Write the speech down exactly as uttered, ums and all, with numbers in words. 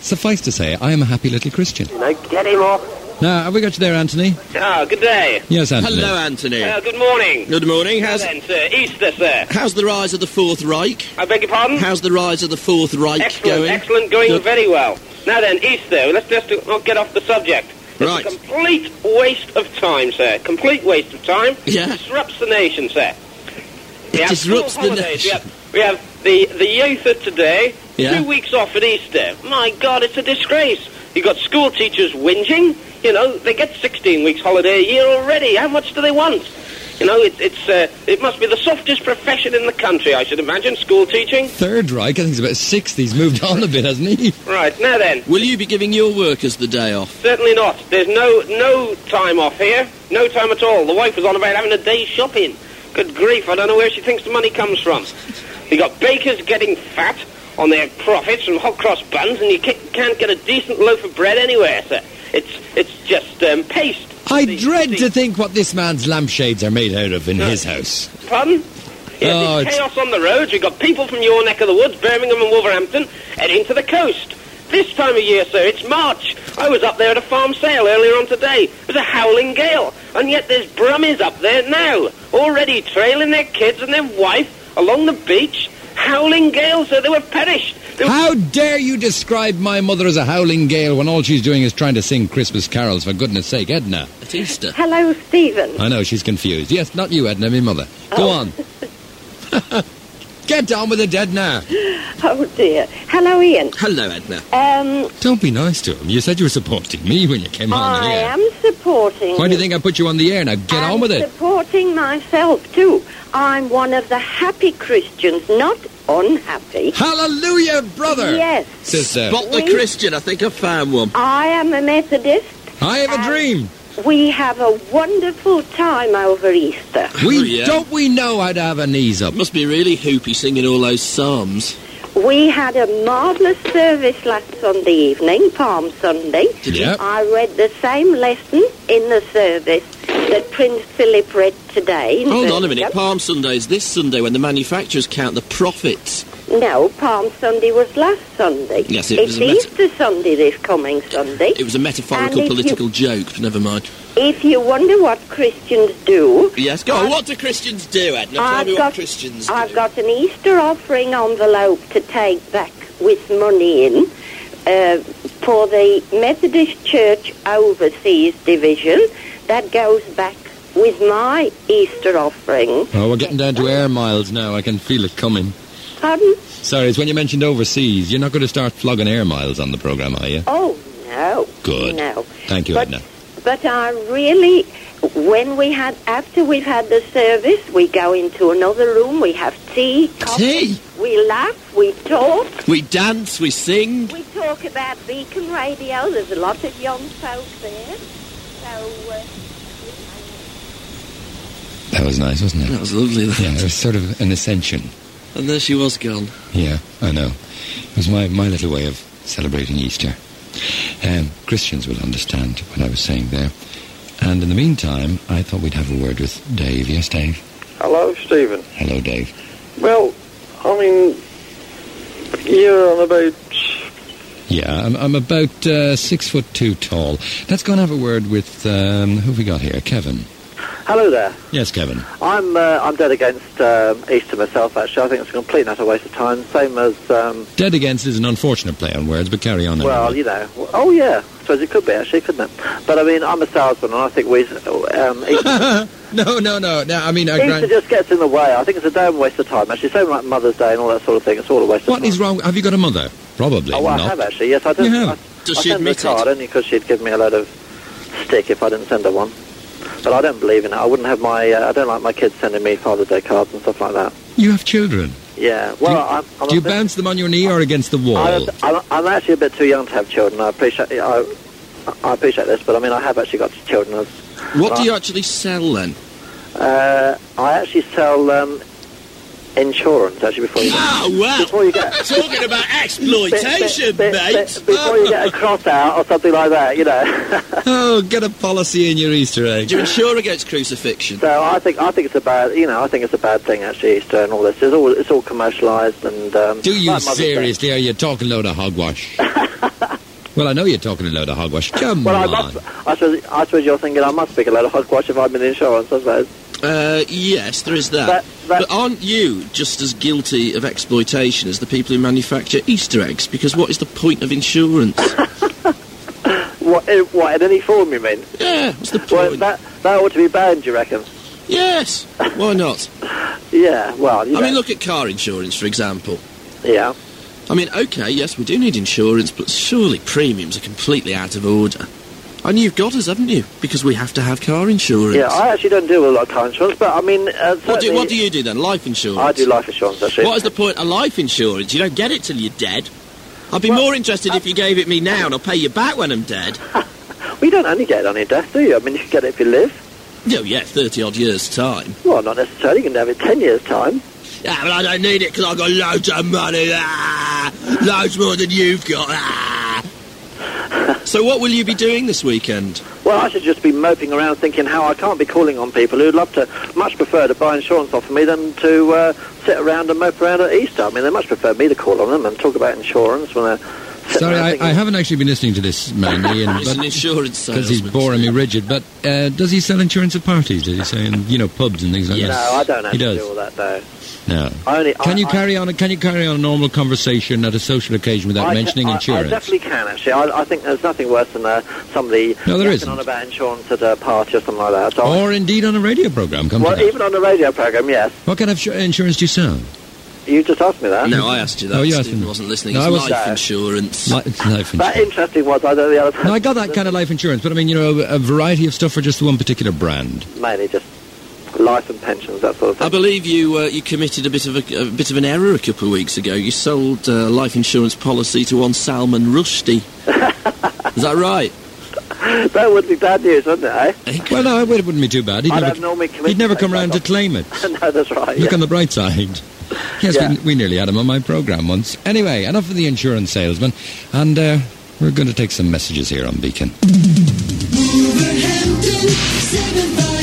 suffice to say, I am a happy little Christian. No, get him off. Now, have we got you there, Anthony? Ah, good day. Yes, Anthony. Hello, Anthony. Uh, good morning. Good morning. How's, Now then, sir, Easter, sir. how's the rise of the Fourth Reich? I beg your pardon? How's the rise of the Fourth Reich Excellent, going? excellent, going Good. very well. Now then, Easter, let's just uh, get off the subject. It's Right. a complete waste of time, sir. Complete waste of time. Yeah. It disrupts the nation, sir. We It have disrupts school the holidays. nation. We have, we have the, the youth at today, Yeah. two weeks off at Easter. My God, it's a disgrace. You've got school teachers whinging. You know, they get sixteen weeks holiday a year already. How much do they want? You know, it, it's uh, it must be the softest profession in the country, I should imagine, school teaching. Third Reich, I think he's about six. He's moved on a bit, hasn't he? Right, now then, Will you be giving your workers the day off? certainly not. There's no no time off here. No time at all. The wife was on about having a day's shopping. Good grief, I don't know where she thinks the money comes from. You got bakers getting fat on their profits from hot cross buns, and you ca- can't get a decent loaf of bread anywhere, sir. It's it's just um, paste. I The- dread the- to think what this man's lampshades are made out of in No. his house. Pardon? Yes, Oh, it's it's- chaos on the roads. We've got people from your neck of the woods, Birmingham and Wolverhampton, heading to the coast. This time of year, sir, it's March. I was up there at a farm sale earlier on today. It was a howling gale, and yet there's brummies up there now, already trailing their kids and their wife along the beach. Howling gale, sir, they were perished. They were- How dare you describe my mother as a howling gale when all she's doing is trying to sing Christmas carols, for goodness sake, Edna? At Easter. Hello, Stephen. I know, she's confused. Yes, not you, Edna, my mother. Go Oh. on. Get down with it, Edna. Oh, dear. Hello, Ian. Hello, Edna. Um, Don't be nice to him. You said you were supporting me when you came on I the air. am supporting... Why do you think I put you on the air? Now, get I'm on with it. supporting myself, too. I'm one of the happy Christians, not unhappy. Hallelujah, brother! Yes. Sister, Spot the We- Christian. I think I found one. I am a Methodist. I have a Um, dream. We have a wonderful time over Easter. We Oh, yeah. Don't we know how to have a knees up? Must be really hoopy singing all those psalms. We had a marvellous service last Sunday evening, Palm Sunday. Did you? Yep. I read the same lesson in the service that Prince Philip read today. in Hold on a minute. Birmingham. Palm Sunday is this Sunday when the manufacturers count the profits. No, Palm Sunday was last Sunday. Yes, it it's was a met- Easter Sunday this coming Sunday. It was a metaphorical And if political joke, but never mind. If you wonder what Christians do, Yes, go on. I've- What do Christians do, Edna? Tell I've me got, what Christians do. I've got an Easter offering envelope to take back with money in uh, for the Methodist Church Overseas Division. That goes back with my Easter offering. Oh, we're getting down to air miles now. I can feel it coming. Pardon? Sorry, it's when you mentioned overseas. You're not going to start flogging air miles on the programme, are you? Oh, no. Good. No. Thank you, but, Edna. But I really, when we had, after we've had the service, we go into another room, we have tea, coffee, Tea? we laugh, we talk, We dance, we sing. we talk about Beacon Radio. There's a lot of young folk there. So, uh, That was nice, wasn't That it? was lovely. That. Yeah, it was sort of an ascension. And there she was gone. Yeah, I know. It was my, my little way of celebrating Easter. Um, Christians will understand what I was saying there. And in the meantime, I thought we'd have a word with Dave. Yes, Dave? Hello, Stephen. Hello, Dave. Well, I mean, you're on about... Yeah, I'm, I'm about uh, six foot two tall. Let's go and have a word with, um, who have we got here? Kevin. Hello there. Yes, Kevin. I'm uh, I'm dead against um, Easter myself, actually. I think it's a complete and utter waste of time. Same as, um, Dead against is an unfortunate play on words, but carry on. well, anyway. you know... Oh, yeah. I suppose it could be, actually, couldn't it? But, I mean, I'm a salesman, and I think we... Um, Easter, no, no, no. no I mean, I Easter grant... just gets in the way. I think it's a damn waste of time, actually. Same like Mother's Day and all that sort of thing. It's all a waste of What time. is wrong? Have you got a mother? Probably Oh, I not. have, actually. Yes, I did. You have? I, Does I she sent her a admit card it? only because she'd give me a load of stick if I didn't send her one. But I don't believe in it. I wouldn't have my... Uh, I don't like my kids sending me Father's Day cards and stuff like that. You have children. Yeah. Do Well, you, I'm... I'm do you a bit- bounce them on your knee or against the wall? I'm, I'm, I'm actually a bit too young to have children. I appreciate... I, I appreciate this, but I mean, I have actually got children. As, What do Right. you actually sell then? uh, I actually sell um, insurance, actually, before you get... Ah, well. Before you get... Talking about exploitation, bit- bit- mate. bit- before you get a cross out or something like that, you know. Oh, get a policy in your Easter egg. Do you insure against crucifixion? So I think I think it's a bad, you know, I think it's a bad thing actually. Easter and all this, it's all it's all commercialised and. Um, Do you like Mother's Day. seriously? Are you talking load of hogwash? Well, I know you're talking a load of hogwash. Come Well, I on. must. I suppose, I suppose you're thinking I must speak a load of hogwash if I'm in insurance, I suppose. Uh, yes, there is that. That- that- But aren't you just as guilty of exploitation as the people who manufacture Easter eggs? Because what is the point of insurance? What, in, what, in any form, you mean? Yeah, what's the Well, point? that, that ought to be banned, you reckon? Yes, why not? Yeah, well, you I know. mean, look at car insurance, for example. Yeah. I mean, OK, yes, we do need insurance, but surely premiums are completely out of order. And you've got us, haven't you? Because we have to have car insurance. Yeah, I actually don't deal with a lot of car insurance, but I mean... Uh, What do, certainly- what do you do then? Life insurance? I do life insurance, actually. What is the point of life insurance? You don't get it till you're dead. I'd be Well, more interested if you gave it me now and I'll pay you back when I'm dead. Well, you don't only get it on your death, do you? I mean, you can get it if you live. Oh, yeah, thirty-odd years' time. Well, not necessarily. You can have it ten years' time. Yeah, but I don't need it because I've got loads of money. Ah, loads more than you've got. Ah. So what will you be doing this weekend? Well, I should just be moping around thinking how I can't be calling on people who'd love to, much prefer to buy insurance off of me than to uh, sit around and mope around at Easter. I mean, they much prefer me to call on them and talk about insurance when they're sitting Sorry, around I, thinking, I haven't actually been listening to this man, Ian, He's an insurance because he's salesman. boring me rigid. But uh, does he sell insurance at parties? Does he say, in, you know, pubs and things like Yeah. No, that? I don't He actually does. do all that, though. No. I only, Can I, you I, carry on? A, can you carry on a normal conversation at a social occasion without I, mentioning I, insurance? I definitely can, actually. I, I think there's nothing worse than uh, somebody No, there yapping isn't. on about insurance at a party or something like that. So I- Or indeed on a radio program. Come well, to that. even on the radio programme, yes. What kind of sh- insurance do you sell? You just asked me that. No, I asked you that. Oh, you asked Stephen me. wasn't listening. No, it's I was- life No. insurance. Li- life That insurance. interesting was, I don't know the other No, I got that kind of life insurance, but I mean, you know, a, a variety of stuff for just one particular brand. Mainly just life and pensions, that sort of thing. I believe you uh, you committed a bit of a, a bit of an error a couple of weeks ago. You sold uh, life insurance policy to one Salman Rushdie. Is that right? That would be bad news, wouldn't it, eh? Well, no, it wouldn't be too bad. He'd I'd never, have normally committed he'd never to come take round that to claim it. no, that's right. Look yeah. on the bright side. Yes, Yeah. we, we nearly had him on my programme once. Anyway, enough of the insurance salesman, and uh, we're going to take some messages here on Beacon. Wolverhampton, seven five.